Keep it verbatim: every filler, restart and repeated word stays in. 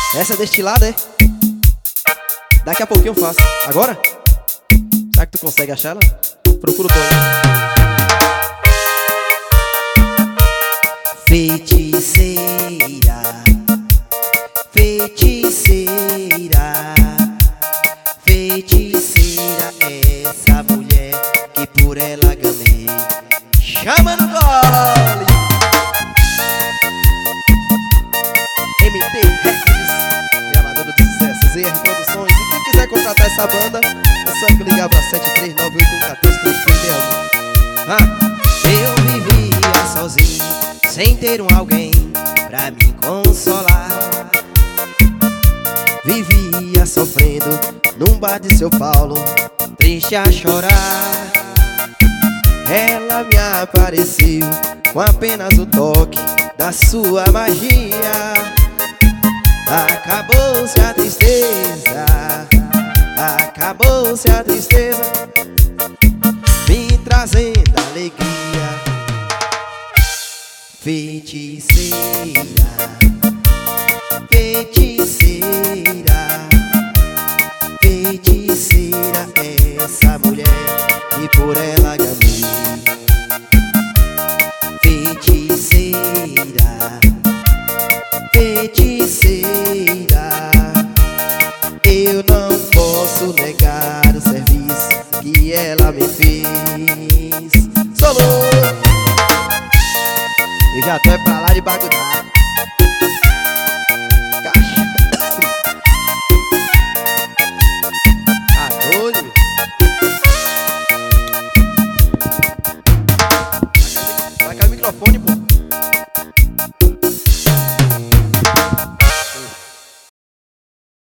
Essa é destilada, é? Daqui a pouquinho eu faço. Agora? Será que tu consegue achar ela? Procura o Tonho. Feiticeira, feiticeira, feiticeira, essa mulher que por ela gamei. Chama no gole! M T Records, gravadora de sucessos, E R Produções. E quem quiser contratar essa banda, é só ligar pra sete três nove oito um um quatro três três seis um. Ah, eu vivia sozinho, sem ter um alguém pra me consolar. Vivia sofrendo num bar de São Paulo, Triste a chorar. ela me apareceu com apenas o toque da sua magia. Acabou-se a tristeza, acabou-se a tristeza, me trazendo alegria. Feiticeira, feiticeira, feiticeira, essa mulher e por ela gamei. Feiticeira, feiticeira, Eu não posso negar o serviço que ela me fez. Solo! Eu já tô é pra lá de bagulho.